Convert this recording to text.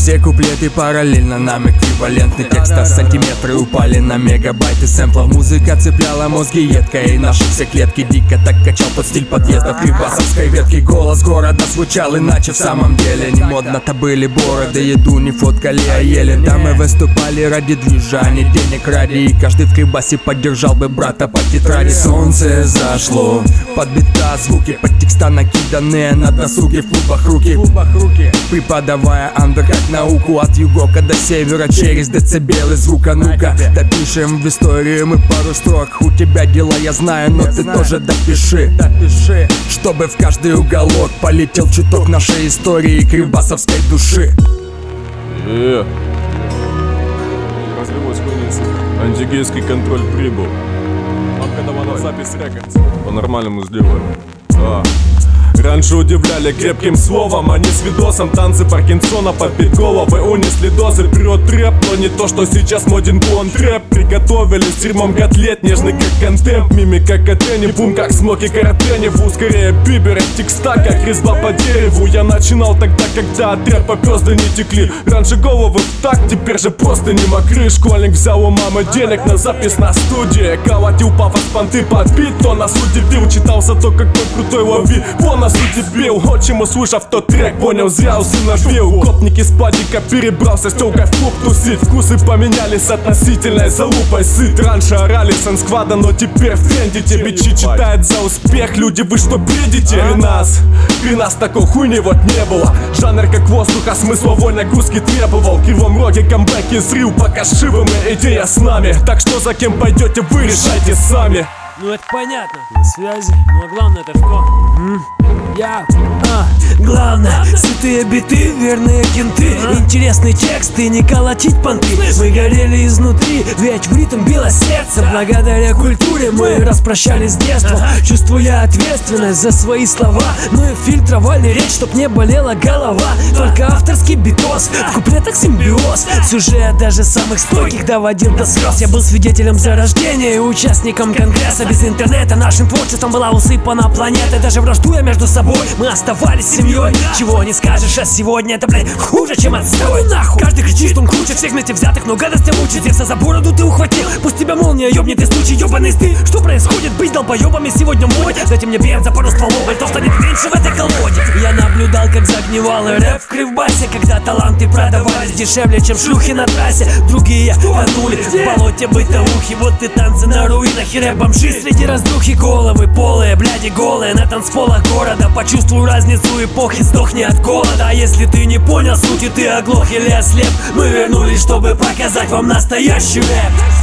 Все куплеты параллельно нам эквивалентны. Текста сантиметры упали на мегабайты сэмплов. Музыка цепляла мозги едко, и наши все клетки дико так качал под стиль подъездов при басовской ветке. Голос города звучал иначе в самом деле. Не модно-то были бороды, еду не фоткали, а ели. Да, мы выступали ради движа, а не денег ради. И каждый в Крибасе поддержал бы брата по тетради. Солнце зашло, под бита звуки, под текста накиданные на досуге. В клубах руки, преподавая андер как науку. От югока до севера через децибелы звука. Ну-ка, допишем в историю мы пару строк. У тебя дела я знаю, но ты тоже допиши, чтобы в каждый уголок полетел чуток нашей истории и крибасовской души. Разливой склонился. Антигейский контроль прибыл. Мамка, давай на запись рекордс. По-нормальному сделаем. Раньше удивляли крепким словом, а не с видосом. Танцы Паркинсона под бит головы унесли дозы. Прет трэп, но не то, что сейчас моден клон трэп. Приготовили с дерьмом котлет, нежный как контемп. Мимика Катени, бум как Смоки Каратеневу. Скорее бибер, текста как резьба по дереву. Я начинал тогда, когда от рэпа пёзды не текли. Раньше головы в так, теперь же просто не мокры. Школьник взял у мамы денег на запись на студии. Колотил пафос понты под бит, то нас удивил. Читал зато какой крутой лови, по нас удивил. Отчим, услышав тот трек, понял, зря усыновил. Копники с падика перебрался с тёлкой в клуб тусить. Вкусы поменялись относительной залупой сыт. Раньше орали Сан-Сквада, но теперь в тренде. Тебе читает за успех, люди, вы что бредите? При нас такой хуйни вот не было. Жанр как воздух, а смысловой нагрузки требовал. В Кривом Роге камбэки зрил, пока живы мы, идея с нами. Так что за кем пойдете, вы решайте сами. Ну это понятно, на связи, ну а главное это что? Главное, сытые биты, верные кенты, интересный текст и не колотить понты. Мы горели изнутри, ведь в ритм било сердце. Благодаря культуре мы распрощались с детством, чувствуя ответственность за свои слова. Ну и фильтровали речь, чтоб не болела голова. Только авторский битос, в куплетах симбиоз. Сюжет даже самых стойких доводил до слез. Я был свидетелем зарождения и участником конгресса. Без интернета нашим творчеством была усыпана планета. Даже враждуя между собой, мы оставались семьей. Чего не скажешь, а сегодня это, блядь, хуже, чем отстой. Нахуй, каждый кричит, он круче всех вместе взятых, но гадостям учится. За бороду ты ухватил, пусть тебя молния ёбнет и случай ёбаный стыд. Что происходит, быть долбоёбами сегодня мой? Дайте мне бенза, пару стволов, бальтов станет меньше в этой колоде. Я наблюдал, как загнивал рэп в Кривбасе, когда таланты продавались дешевле, чем шлюхи на трассе. Другие тонули в болоте бытовухи. Вот и танцы на руинах и рэп-бомжи среди раздухи. Головы полые, бляди голые на танцполах города. Почувствуй разницу эпохи, сдохни от голода. А если ты не понял сути, ты оглох или ослеп. Мы вернулись, чтобы показать вам настоящий рэп.